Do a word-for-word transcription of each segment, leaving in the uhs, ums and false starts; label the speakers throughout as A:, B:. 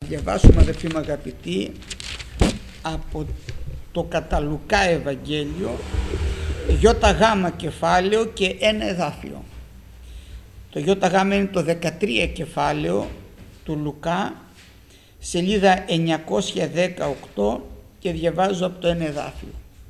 A: διαβάσουμε, αδελφοί μου αγαπητοί, από το κατά Λουκά Ευαγγέλιο, γιώτα γάμα κεφάλαιο και ένα εδάφιο. Το γιώτα γάμα είναι το δεκατρία κεφάλαιο του Λουκά, σελίδα εννιακόσια δεκαοκτώ, και διαβάζω από το ένα εδάφιο.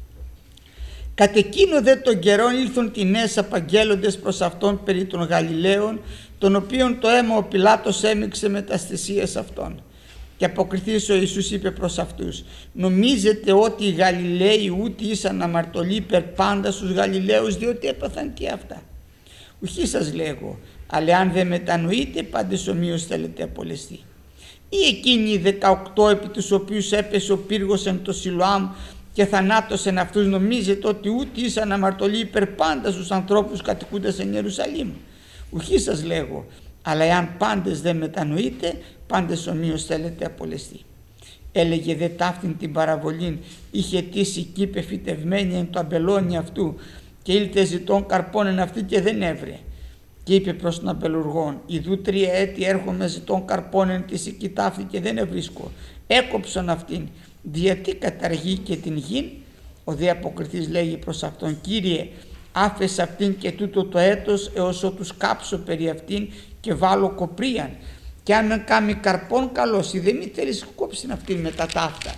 A: Κατ' εκείνο δε τον καιρόν ήλθον τι νέες απαγγέλλοντες προς αυτόν περί των Γαλιλαίων, τον οποίον το αίμα ο Πιλάτος έμιξε με τας θυσίες αυτών. Και αποκριθείς ο Ιησούς είπε προς αυτούς: νομίζετε ότι οι Γαλιλαίοι ούτε ήσαν αμαρτωλοί υπερ πάντα στους Γαλιλαίους, διότι έπαθαν και αυτά? Ουχή σας λέγω, αλλά αν δεν μετανοείτε, πάντες ομοίως θέλετε απολεστεί. Ή εκείνοι οι δεκαοκτώ επί τους οποίους έπεσε ο πύργος εν το Σιλοάμ και θανάτωσεν αυτούς, νομίζετε ότι ούτε ήσαν αμαρτωλοί υπερ πάντα στους ανθρώπους κατοικούντας εν Ιερουσαλήμ? Ουχή σας λέγω, αλλά εάν πάντες δεν μετανοείτε, πάντες ομοίως θέλετε απολεστεί. Έλεγε δε ταύτην την παραβολήν, είχε τύσει κήπε φυτευμένη εν το αμπελόνι αυτού, και ήλθε ζητών καρπών εν αυτή και δεν έβρε. Και είπε προς τον αμπελουργόν: ιδού τρία έτη έρχομαι ζητών καρπών εν της εκεί ταύτη και δεν ευρίσκω. Έκοψον αυτήν, διατί καταργεί και την γην? Ο δε αποκριθής λέγει προς αυτόν: Κύριε, άφες αυτήν και τούτο το έτος έως ότου κάψω περί αυτήν και βάλω κοπρίαν, και αν με κάμει καρπών καλώς, ή δεν μη θέλεις κόψην αυτήν με τα ταύτα.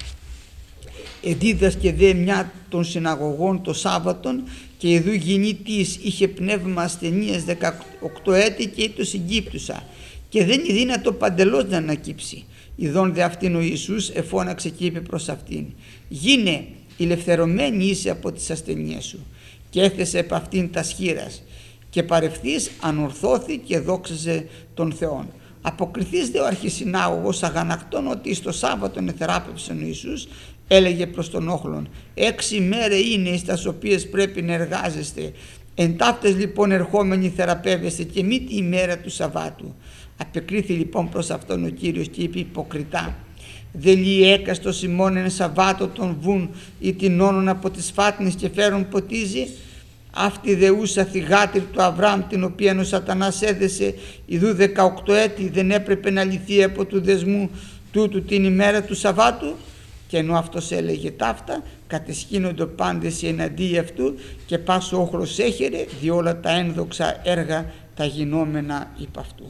A: Εδίδασκε δε μια των συναγωγών το Σάββατον, και ειδού γεννήτης είχε πνεύμα ασθενείας δεκαοκτώ έτη και ήτο συγκύπτουσα, και δεν είναι δύνατο παντελώς να ανακύψει. Ιδών δε αυτήν ο Ιησούς εφώναξε και είπε προς αυτήν: γίνε, ηλευθερωμένη είσαι από τις ασθενείες σου. Και έθεσε επ' αυτήν τας χείας, και παρευθύς ανορθώθη και δόξαζε τον Θεόν. Αποκριθείς δε ο αρχισυνάγωγος αγανακτών ότι στο Σάββατον εθεράπευσε ο Ιησούς, έλεγε προς τον όχλον: έξι μέρες είναι εις τας οποίες πρέπει να εργάζεστε, εν ταύτες λοιπόν ερχόμενοι θεραπεύεστε και μη τη ημέρα του Σαββάτου. Απεκρίθη λοιπόν προς αυτόν ο Κύριος και είπε υποκριτά: δε λύει έκαστο ημών εν Σαββάτο τον βουν ή την όνον από τις φάτνες και φέρουν ποτίζει? Αυτή δε ούσα θυγάτρη του Αβραάμ, την οποία ο Σατανάς έδεσε ιδού δεκαοκτώ έτη, δεν έπρεπε να λυθεί από του δεσμού τούτου την ημέρα του Σαββάτου? Και ενώ αυτός έλεγε ταύτα, κατεσχύνονται πάντες εναντί αυτού, και πάσο όχλος έχερε δι' όλα τα ένδοξα έργα τα γινόμενα υπ' αυτού.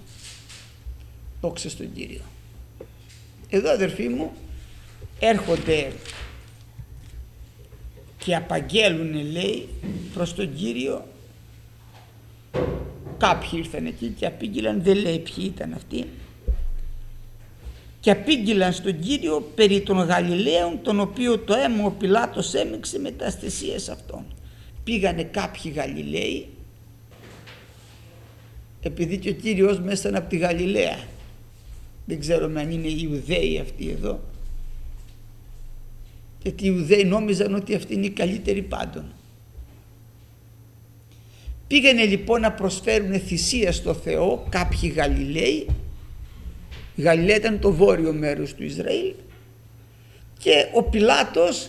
A: Δόξα στον Κύριο. Εδώ, αδερφοί μου, έρχονται και απαγγέλουν, λέει, προς τον Κύριο. Κάποιοι ήρθαν εκεί και απήγγειλαν, δεν λέει ποιοι ήταν αυτοί, και απήγγειλαν στον Κύριο περί των Γαλιλαίων, τον οποίο το αίμα ο Πιλάτος έμιξε με τα ασθεσίες αυτών. Πήγανε κάποιοι Γαλιλαίοι, επειδή και ο Κύριος μέσα από τη Γαλιλαία, δεν ξέρω αν είναι οι Ιουδαίοι αυτοί εδώ, γιατί οι Ιουδαίοι νόμιζαν ότι αυτοί είναι οι καλύτεροι πάντων. Πήγανε λοιπόν να προσφέρουν θυσία στο Θεό κάποιοι Γαλιλαίοι. Η Γαλιλαία ήταν το βόρειο μέρος του Ισραήλ, και ο Πιλάτος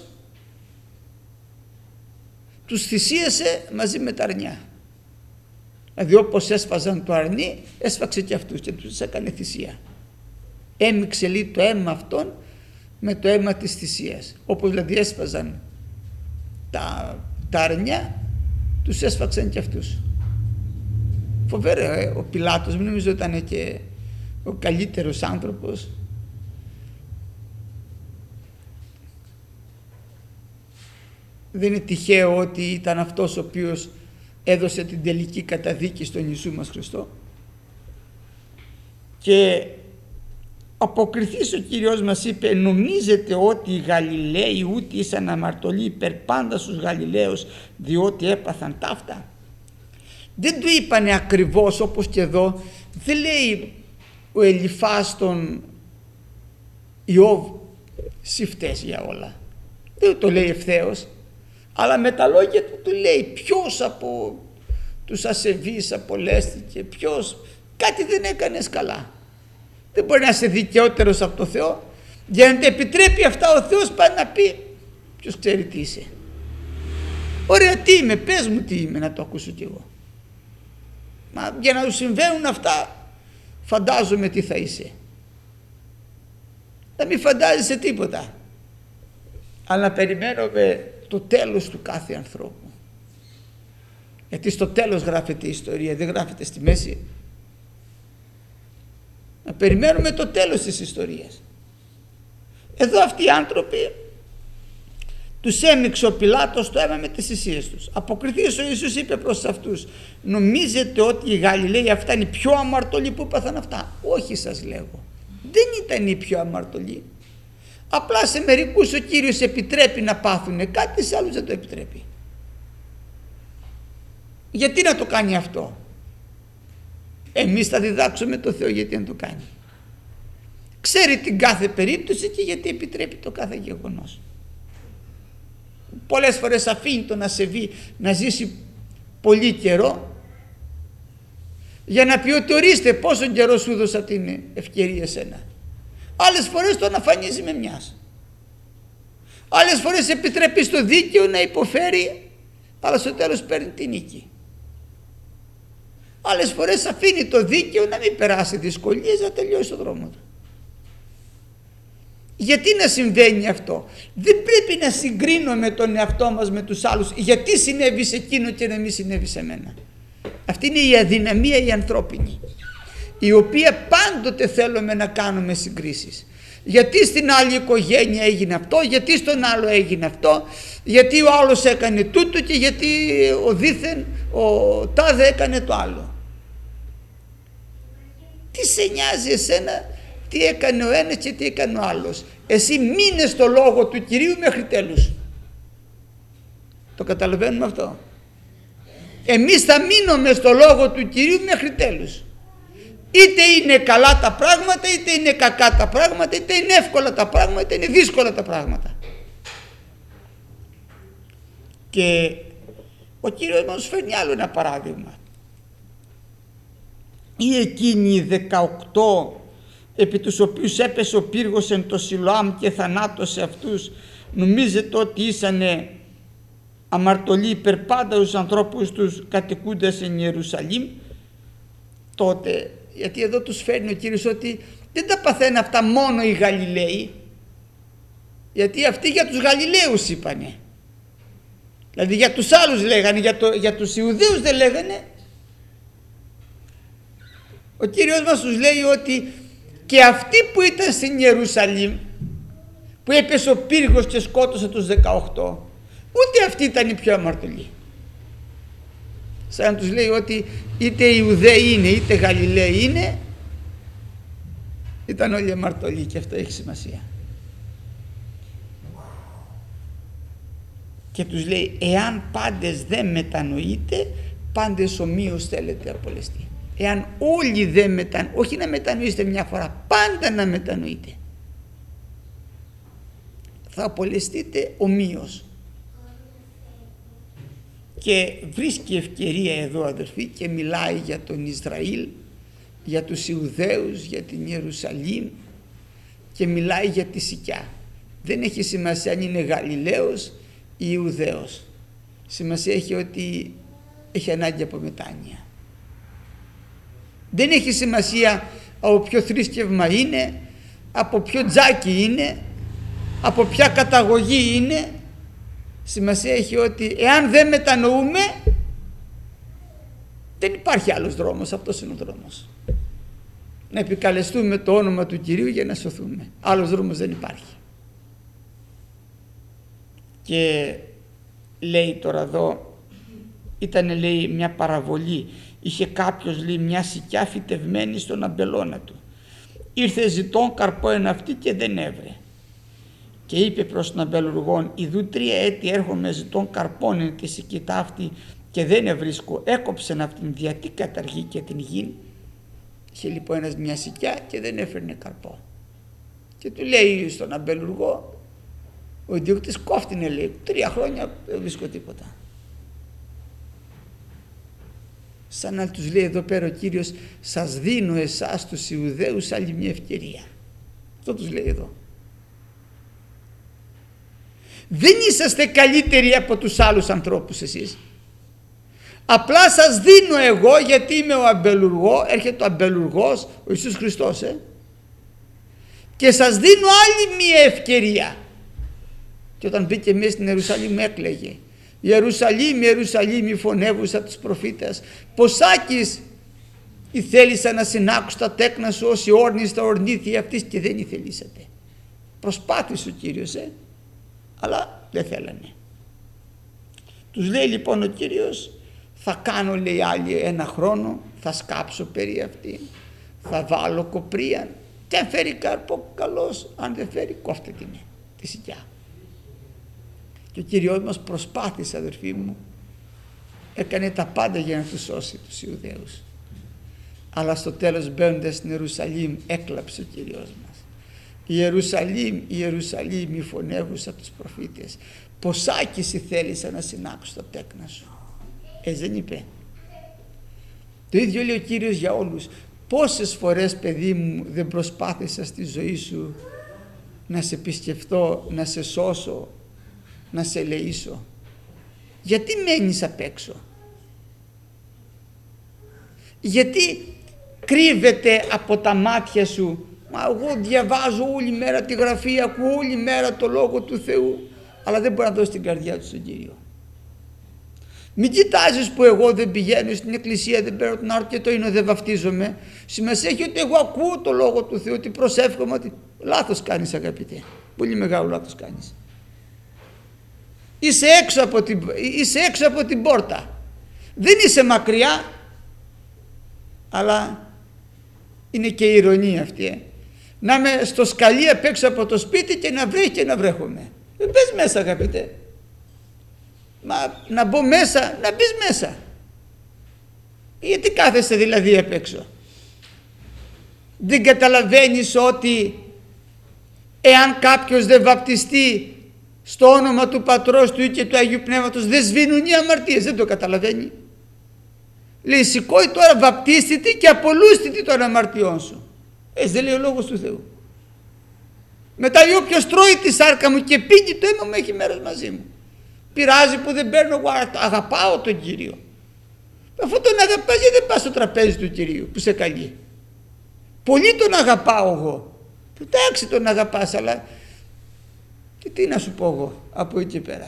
A: τους θυσίασε μαζί με τα αρνιά. Δηλαδή όπως έσφαζαν το αρνί, έσφαξε και αυτούς και τους έκανε θυσία. Έμιξε λέει το αίμα αυτών με το αίμα της θυσίας. Όπως δηλαδή έσφαζαν τα, τα αρνιά, τους έσφαξαν και αυτούς. Φοβερό, ε, ο Πιλάτος, μην νομίζω ήταν και ο καλύτερος άνθρωπος. Δεν είναι τυχαίο ότι ήταν αυτός ο οποίος έδωσε την τελική καταδίκη στον Ιησού μας Χριστό. Και αποκριθείς ο Κύριος μας είπε: νομίζετε ότι οι Γαλιλαίοι ούτε ήσαν αμαρτωλοί υπερ πάντα στους Γαλιλαίους, διότι έπαθαν ταύτα? Δεν του είπανε ακριβώς όπως και εδώ. Δεν λέει ο Ελιφάς τον Ιώβ «Συ φταίς για όλα». Δεν το λέει ευθέως, αλλά με τα λόγια του του λέει ποιος από τους ασεβείς απολέστηκε, ποιος, κάτι δεν έκανες καλά. Δεν μπορεί να είσαι δικαιότερος από το Θεό. Για να τα επιτρέπει αυτά ο Θεός πάει να πει ποιος ξέρει τι είσαι. Ωραία, τι είμαι, πες μου τι είμαι να το ακούσω κι εγώ. Μα για να σου συμβαίνουν αυτά φαντάζομαι τι θα είσαι. να μην φαντάζεσαι τίποτα, αλλά να περιμένουμε το τέλος του κάθε ανθρώπου, γιατί στο τέλος γράφεται η ιστορία, δεν γράφεται στη μέση. Να περιμένουμε το τέλος της ιστορίας. Εδώ αυτοί οι άνθρωποι τους έμειξε ο Πιλάτος το αίμα με τις θυσίες τους. Αποκριθείς ο Ιησούς είπε προς αυτούς, νομίζετε ότι οι Γαλιλαίοι αυτά είναι οι πιο αμαρτωλοί που έπαθαν αυτά? Όχι, σας λέγω, δεν ήταν οι πιο αμαρτωλοί. Απλά σε μερικούς ο Κύριος επιτρέπει να πάθουν κάτι, σε άλλους δεν το επιτρέπει. Γιατί να το κάνει αυτό? Εμείς θα διδάξουμε το Θεό γιατί να το κάνει. Ξέρει την κάθε περίπτωση και γιατί επιτρέπει το κάθε γεγονός. Πολλές φορές αφήνει το να σεβεί, να ζήσει πολύ καιρό, για να πει ότι ορίστε πόσο καιρό σου δώσα την ευκαιρία σένα. Άλλες φορές το αναφανίζει με μιας. Άλλες φορές επιτρέπει στο δίκαιο να υποφέρει, αλλά στο τέλος παίρνει την νίκη. Άλλες φορές αφήνει το δίκαιο να μην περάσει δυσκολίες, να τελειώσει το δρόμο του. Γιατί να συμβαίνει αυτό? Δεν πρέπει να συγκρίνουμε τον εαυτό μας με τους άλλους. Γιατί συνέβη σε εκείνο και να μην συνέβη σε μένα? Αυτή είναι η αδυναμία η ανθρώπινη, η οποία πάντοτε θέλουμε να κάνουμε συγκρίσεις. Γιατί στην άλλη οικογένεια έγινε αυτό, γιατί στον άλλο έγινε αυτό, γιατί ο άλλος έκανε τούτο και γιατί ο δήθεν ο τάδε έκανε το άλλο. Τι σε νοιάζει εσένα τι έκανε ο ένας και τι έκανε ο άλλος? Εσύ μείνε στο λόγο του Κυρίου μέχρι τέλους. Το καταλαβαίνουμε αυτό? Εμείς θα μείνουμε στο λόγο του Κυρίου μέχρι τέλους. Είτε είναι καλά τα πράγματα, είτε είναι κακά τα πράγματα, είτε είναι εύκολα τα πράγματα, είτε είναι δύσκολα τα πράγματα. Και ο Κύριος μας φέρνει άλλο ένα παράδειγμα. Ή εκείνοι οι δεκαοκτώ επί τους οποίους έπεσε ο πύργος εν το Σιλοάμ και θανάτωσε αυτούς, νομίζετε ότι ήσανε αμαρτωλοί υπερ πάντα τους ανθρώπους τους κατοικούντας εν Ιερουσαλήμ? Τότε, γιατί εδώ τους φέρνει ο Κύριος ότι δεν τα παθαίνουν αυτά μόνο οι Γαλιλαίοι, γιατί αυτοί για τους Γαλιλαίους είπανε, δηλαδή για τους άλλους λέγανε, για, το, για τους Ιουδαίους δεν λέγανε. Ο Κύριος μας τους λέει ότι και αυτοί που ήταν στην Ιερουσαλήμ, που έπεσε ο πύργος και σκότωσε τους δεκαοκτώ, ούτε αυτοί ήταν οι πιο αμαρτωλοί. Σαν να τους λέει ότι είτε Ιουδαίοι είναι είτε Γαλιλαίοι είναι, ήταν όλοι αμαρτωλοί, και αυτό έχει σημασία. Και τους λέει, εάν πάντες δεν μετανοείτε, πάντες ομοίως θέλετε απολεστεί. Εάν όλοι δεν μετανοείτε, όχι να μετανοήσετε μια φορά, πάντα να μετανοείτε, θα απολεστείτε ομοίως. Και βρίσκει ευκαιρία εδώ, αδελφοί, και μιλάει για τον Ισραήλ, για τους Ιουδαίους, για την Ιερουσαλήμ, και μιλάει για τη Σικιά. Δεν έχει σημασία αν είναι Γαλιλαίος ή Ιουδαίος. Σημασία έχει ότι έχει ανάγκη από μετάνοια. Δεν έχει σημασία από ποιο θρήσκευμα είναι, από ποιο τζάκι είναι, από ποια καταγωγή είναι. Σημασία έχει ότι εάν δεν μετανοούμε, δεν υπάρχει άλλος δρόμος, αυτός είναι ο δρόμος. Να επικαλεστούμε το όνομα του Κυρίου για να σωθούμε. Άλλος δρόμος δεν υπάρχει. Και λέει τώρα εδώ, ήταν λέει μια παραβολή. Είχε κάποιος λέει μια σικιά φυτευμένη στον αμπελώνα του. Ήρθε ζητών καρπό εν αυτή και δεν έβρε. Και είπε προς τον αμπελουργόν, ιδού τρία έτη έρχομαι ζητών καρπών εν τη σικητά αυτή και δεν ευρίσκω. Έκοψεν αυτήν γιατί καταργεί και την γη. Είχε λοιπόν ένας μια σικιά και δεν έφερνε καρπό. Και του λέει στον αμπελουργό, ο ιδιοκτήτης, κόφτηνε λέει, τρία χρόνια δεν βρίσκω τίποτα. Σαν να τους λέει εδώ πέρα ο Κύριος, σας δίνω εσάς τους Ιουδαίους άλλη μια ευκαιρία. Αυτό τους λέει εδώ. Δεν είσαστε καλύτεροι από τους άλλους ανθρώπους εσείς. Απλά σας δίνω εγώ, γιατί είμαι ο αμπελουργός, έρχεται ο αμπελουργός, ο Ιησούς Χριστός, ε, και σας δίνω άλλη μία ευκαιρία. Και όταν μπήκε μέσα στην Ιερουσαλήμ έκλαιγε. Ιερουσαλήμ, Ιερουσαλήμ, η φωνεύουσα τους προφήτες, ποσάκις ηθέλησα να συνάκουσω τα τέκνα σου όσοι όρνης τα ορνήθη αυτής και δεν ηθελήσατε. Προσπάθησε ο Κύριος, ε, αλλά δεν θέλανε. Τους λέει λοιπόν ο Κύριος, θα κάνω, λέει, άλλοι ένα χρόνο, θα σκάψω περί αυτήν, θα βάλω κοπρίαν και αν φέρει καρπό καλός, αν δεν φέρει κόφτε την τη σικιά. Και ο Κύριος μας προσπάθησε, αδερφοί μου, έκανε τα πάντα για να τους σώσει τους Ιουδαίους, αλλά στο τέλος μπαίνοντας στην Ιερουσαλήμ έκλαψε ο Κύριος μας. Η Ιερουσαλήμ, η Ιερουσαλήμ, η φωνεύουσα τους προφήτες, ποσάκις θέλησα να συνάξω τα τέκνα σου. Έτσι δεν είπε? Το ίδιο λέει ο Κύριος για όλους. Πόσες φορές, παιδί μου, δεν προσπάθησα στη ζωή σου να σε επισκεφθώ, να σε σώσω, να σε ελεήσω? Γιατί μένεις απ' έξω? Γιατί κρύβεται από τα μάτια σου? Μα εγώ διαβάζω όλη μέρα τη Γραφή, ακούω όλη μέρα το Λόγο του Θεού, αλλά δεν μπορεί να δώσει την καρδιά του στον Κύριο. Μην κοιτάζεις που εγώ δεν πηγαίνω στην εκκλησία, δεν παίρνω τον άρτο είναι, δεν βαφτίζομαι. Σημασία έχει ότι εγώ ακούω το Λόγο του Θεού, ότι προσεύχομαι, ότι λάθος κάνεις, αγαπητέ. Πολύ μεγάλο λάθος κάνεις. Είσαι έξω από την, είσαι έξω από την πόρτα. Δεν είσαι μακριά, αλλά είναι και η ηρωνία αυτή. Ε. Να είμαι στο σκαλί απ' έξω από το σπίτι και να βρέχει και να βρέχομαι. Ε, μπες μέσα, αγαπητέ. Μα να μπω μέσα, να μπεις μέσα. Γιατί κάθεσαι δηλαδή απ' έξω? Δεν καταλαβαίνεις ότι εάν κάποιος δεν βαπτιστεί στο όνομα του Πατρός, του Υιού και του Αγίου Πνεύματος, δεν σβήνουν οι αμαρτίες? Δεν το καταλαβαίνει? Λέει, σηκώει τώρα, βαπτίστητε και απολούστητε των αμαρτιών σου. Έτσι δεν λέει ο Λόγος του Θεού? Μετά λέει, όποιος τρώει τη σάρκα μου και πίνει το αίμα μου έχει μέρος μαζί μου. Πειράζει που δεν παίρνω εγώ, αγαπάω τον Κύριο. Αφού τον αγαπάς, γιατί δεν πας στο τραπέζι του Κυρίου που σε καλεί? Πολύ τον αγαπάω εγώ. Εντάξει, τον αγαπάς, αλλά και τι να σου πω εγώ από εκεί πέρα?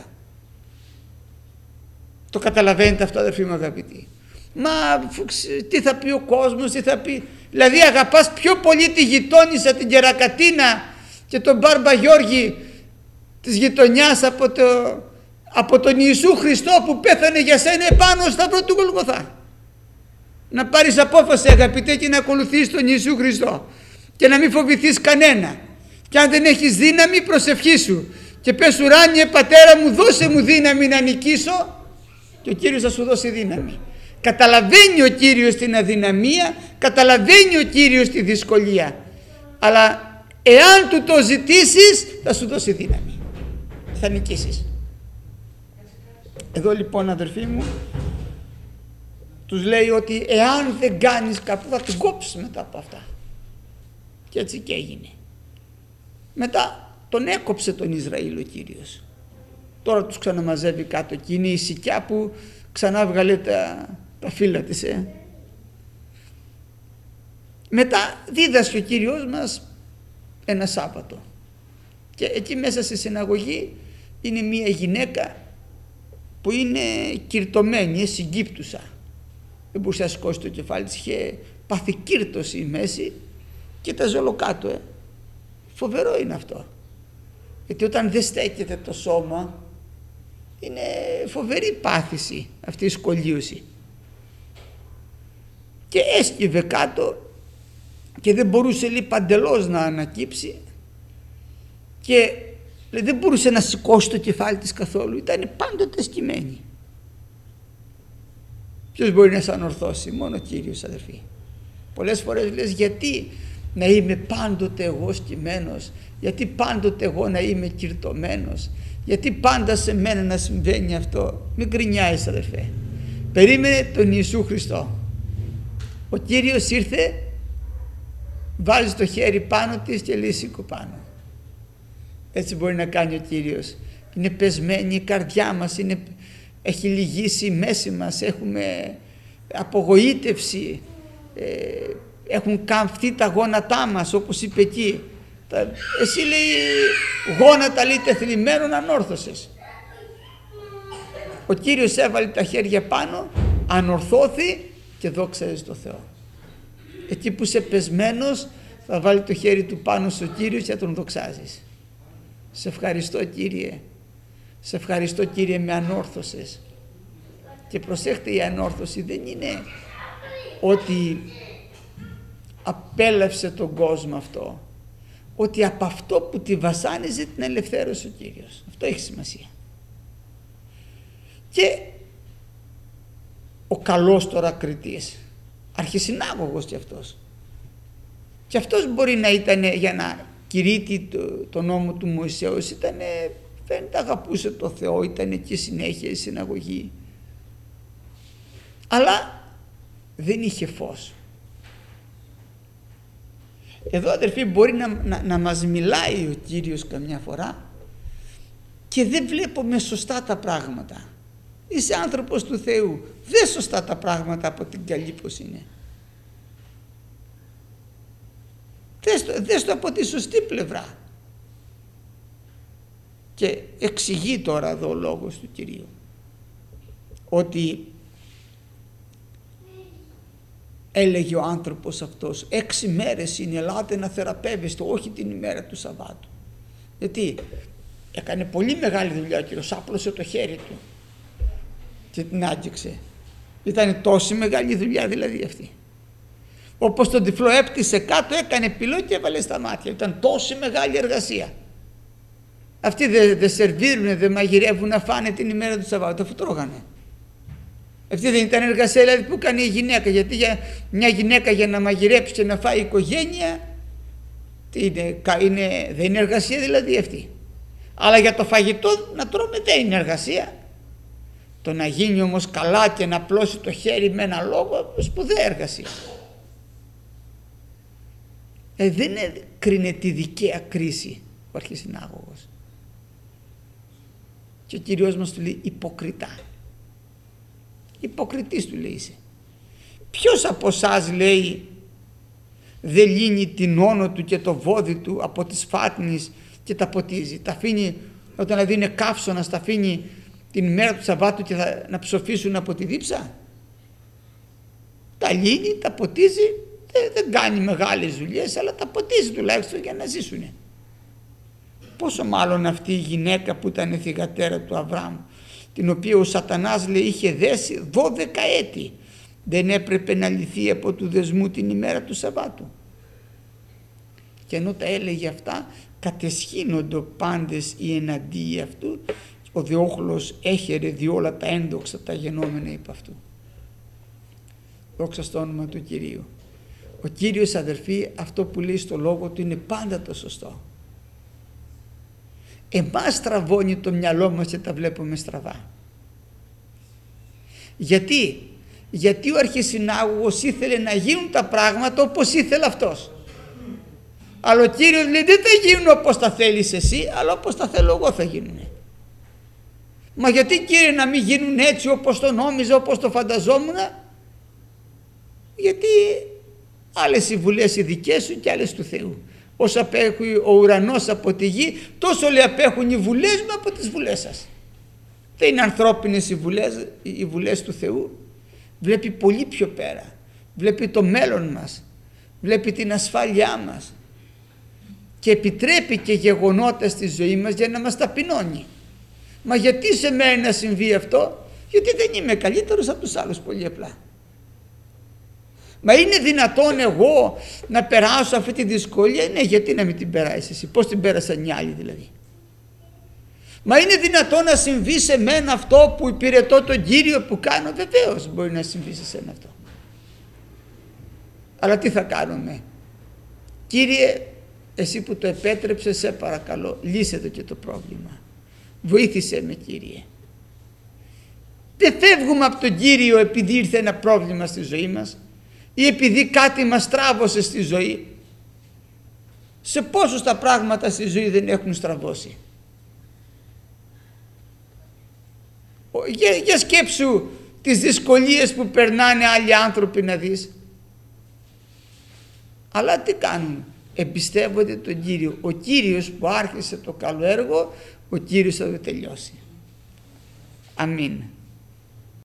A: Το καταλαβαίνετε αυτό, αδερφοί μου αγαπητοί? Μα τι θα πει ο κόσμος, τι θα πει? Δηλαδή αγαπάς πιο πολύ τη γειτόνισσα, την Κερακατίνα και τον Μπάρμπα Γιώργη της γειτονιάς από, το, από τον Ιησού Χριστό που πέθανε για σένα επάνω στο σταυρό του Γολγοθά. Να πάρεις απόφαση, αγαπητέ, και να ακολουθείς τον Ιησού Χριστό και να μην φοβηθείς κανένα. Και αν δεν έχεις δύναμη, προσευχήσου και πες, ουράνιε Πατέρα μου, δώσε μου δύναμη να νικήσω, και ο Κύριος θα σου δώσει δύναμη. Καταλαβαίνει ο Κύριος την αδυναμία, καταλαβαίνει ο Κύριος τη δυσκολία, αλλά εάν του το ζητήσεις θα σου δώσει δύναμη, θα νικήσεις. Εδώ λοιπόν, αδερφοί μου, τους λέει ότι εάν δεν κάνεις κάπου θα την κόψεις μετά από αυτά. Και έτσι και έγινε. Μετά τον έκοψε τον Ισραήλ ο Κύριος. Τώρα τους ξαναμαζεύει κάτω και είναι η σικιά που ξανά βγάλε τα, τα φύλλα της. Ε. Μετά δίδασκε ο Κύριος μας ένα Σάββατο. Και εκεί μέσα στη συναγωγή είναι μια γυναίκα που είναι κυρτωμένη, συγκύπτουσα. Δεν μπορούσε να σηκώσει το κεφάλι της, είχε πάθει κύρτωση η μέση και τα ζολοκάτω. Ε. Φοβερό είναι αυτό. Γιατί όταν δεν στέκεται το σώμα είναι φοβερή πάθηση αυτή η σκολίωση. Και έσκυβε κάτω και δεν μπορούσε, λέει, παντελώς να ανακύψει και, λέει, δεν μπορούσε να σηκώσει το κεφάλι της καθόλου, ήταν πάντοτε σκυμμένη. Ποιος μπορεί να σε ανορθώσει? Μόνο ο Κύριος, αδερφοί. Πολλές φορές λες, γιατί να είμαι πάντοτε εγώ σκυμμένος, γιατί πάντοτε εγώ να είμαι κυρτωμένος, γιατί πάντα σε μένα να συμβαίνει αυτό? Μην γκρινιάζεις, αδερφέ. Περίμενε τον Ιησού Χριστό. Ο Κύριος ήρθε, βάζει το χέρι πάνω της και λέει, σήκω πάνω. Έτσι μπορεί να κάνει ο Κύριος. Είναι πεσμένη η καρδιά μας, είναι, έχει λυγίσει η μέση μας, έχουμε απογοήτευση, ε, έχουν καμφθεί τα γόνατά μας, όπως είπε εκεί, Εσύ λέει γόνατα λέει τεθλιμμένων ανόρθωσες. Ο Κύριος έβαλε τα χέρια πάνω, ανορθώθη και δόξαζε το Θεό. Εκεί που είσαι πεσμένος θα βάλει το χέρι του πάνω στο Κύριο και θα τον δοξάζεις. Σε ευχαριστώ Κύριε, σε ευχαριστώ Κύριε, με ανόρθωσες. Και προσέχτε, η ανόρθωση δεν είναι ότι απέλευσε τον κόσμο αυτό, ότι από αυτό που τη βασάνιζε την ελευθέρωσε ο Κύριος. Αυτό έχει σημασία. Και ο καλός τώρα κριτής, αρχισυνάγωγος κι αυτός, και αυτός μπορεί να ήταν για να κηρύττει το, το νόμο του Μωυσέως, ήταν, φαίνεται αγαπούσε το Θεό, ήταν εκεί συνέχεια η συναγωγή, αλλά δεν είχε φως. Εδώ αδερφοί μπορεί να, να, να μας μιλάει ο Κύριος καμιά φορά και δεν βλέπουμε σωστά τα πράγματα. Είσαι άνθρωπος του Θεού, δες σωστά τα πράγματα από την καλή πως είναι. Δες το, δες το από τη σωστή πλευρά. Και εξηγεί τώρα εδώ ο λόγος του Κυρίου ότι έλεγε ο άνθρωπος αυτός, έξι μέρες είναι, ελάτε να θεραπεύεστε, όχι την ημέρα του Σαββάτου. Γιατί έκανε πολύ μεγάλη δουλειά ο Κύριος, άπλωσε το χέρι του και την άγγιξε. Ήταν τόση μεγάλη δουλειά δηλαδή αυτή. Όπως τον τυφλό έπτυσε κάτω, έκανε πυλό και έβαλε στα μάτια. Ήταν τόση μεγάλη εργασία. Αυτοί δεν δε σερβίρουνε, δεν μαγειρεύουν να φάνε την ημέρα του Σαββάτου, αφού τρώγανε. Αυτή δεν ήταν εργασία δηλαδή που έκανε η γυναίκα, γιατί για μια γυναίκα για να μαγειρέψει και να φάει η οικογένεια, τι είναι, είναι, δεν είναι εργασία δηλαδή αυτή. Αλλά για το φαγητό να τρώμε δεν είναι εργασία. Το να γίνει όμως καλά και να πλώσει το χέρι με ένα λόγο, σπουδαία εργασία. Ε, δεν κρίνε τη δικαία κρίση ο αρχισυνάγωγος. Και ο Κύριος μας του λέει υποκριτά. Υποκριτής του λέει είσαι. Ποιος από εσάς λέει δεν λύνει την όνο του και το βόδι του από τις φάτνης και τα ποτίζει. Τα αφήνει, όταν δηλαδή είναι καύσωνας, τα αφήνει την ημέρα του Σαββάτου και θα, να ψοφήσουν από τη δίψα. Τα λύνει, τα ποτίζει, δεν, δεν κάνει μεγάλες δουλειές, αλλά τα ποτίζει τουλάχιστον για να ζήσουνε. Πόσο μάλλον αυτή η γυναίκα που ήταν θυγατέρα του Αβραάμ, την οποία ο σατανάς λέει είχε δέσει δώδεκα έτη, δεν έπρεπε να λυθεί από του δεσμού την ημέρα του Σαββάτου. Και ενώ τα έλεγε αυτά, κατεσχύνονται πάντες οι εναντίοι αυτού, ο Διόχλος έχερε διόλα τα ένδοξα τα γενόμενα υπ' αυτού. Δόξα στο όνομα του Κυρίου. Ο Κύριος, αδερφοί, αυτό που λέει στο λόγο του είναι πάντα το σωστό. Εμάς στραβώνει το μυαλό μας και τα βλέπουμε στραβά. Γιατί, γιατί ο αρχισυνάγωγος ήθελε να γίνουν τα πράγματα όπως ήθελε αυτός. Αλλά ο Κύριος λέει δεν θα γίνουν όπως τα θέλεις εσύ, αλλά όπως τα θέλω εγώ θα γίνουν. Μα γιατί Κύριε να μην γίνουν έτσι όπως το νόμιζα, όπως το φανταζόμουν? Γιατί άλλες οι βουλές οι δικές σου και άλλες του Θεού. Όσο απέχει ο ουρανός από τη γη, τόσο λέει απέχουν οι βουλές μου από τις βουλές σας. Δεν είναι ανθρώπινες οι βουλές, οι βουλές του Θεού. Βλέπει πολύ πιο πέρα. Βλέπει το μέλλον μας. Βλέπει την ασφάλειά μας. Και επιτρέπει και γεγονότα στη ζωή μας για να μας ταπεινώνει. Μα γιατί σε μένα να συμβεί αυτό? Γιατί δεν είμαι καλύτερος από τους άλλους, πολύ απλά. Μα είναι δυνατόν εγώ να περάσω αυτή τη δυσκολία? Ναι, γιατί να μην την περάσεις εσύ? Πώς την πέρασαν οι άλλοι δηλαδή? Μα είναι δυνατόν να συμβεί σε μένα αυτό που υπηρετώ τον Κύριο που κάνω? Βεβαίως μπορεί να συμβεί σε σένα αυτό. Αλλά τι θα κάνουμε? Κύριε, εσύ που το επέτρεψες, σε παρακαλώ, λύσε το και το πρόβλημα. Βοήθησέ με, Κύριε. Δεν φεύγουμε από τον Κύριο επειδή ήρθε ένα πρόβλημα στη ζωή μας ή επειδή κάτι μας τράβωσε στη ζωή. Σε πόσους τα πράγματα στη ζωή δεν έχουν στραβώσει? Για, για σκέψου τις δυσκολίες που περνάνε άλλοι άνθρωποι να δεις. Αλλά τι κάνουν? εμπιστεύονται τον Κύριο. Ο Κύριος που άρχισε το καλό έργο, ο Κύριος θα το τελειώσει. Αμήν.